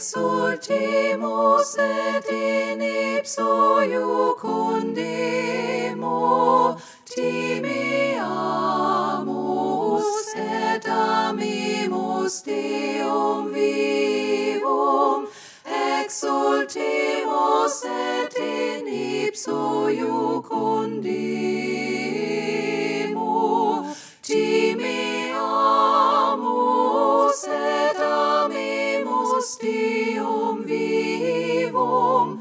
exultemus et in ipso iucundemo, timiamus et amimus Deum vivum, exultemus et in ipso iucundemo, timiamus et amimus Deum vivum,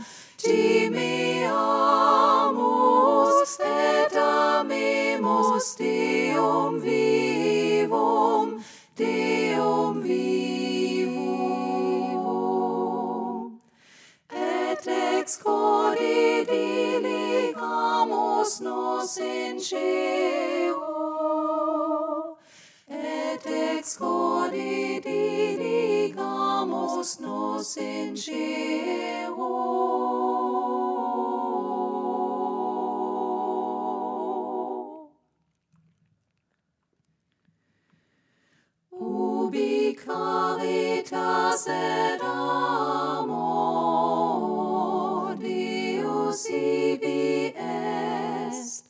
timiamus et amimus Deum vivum, Deum vivum. Et ex corde delegamus nos in Deo, et ex corde delegamus nos in Deo. Ubi caritas et amor Deus ibi est,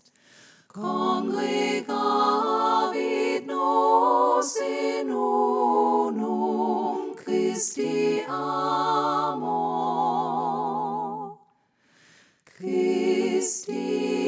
congregavit nos in unum Christi amor. Christi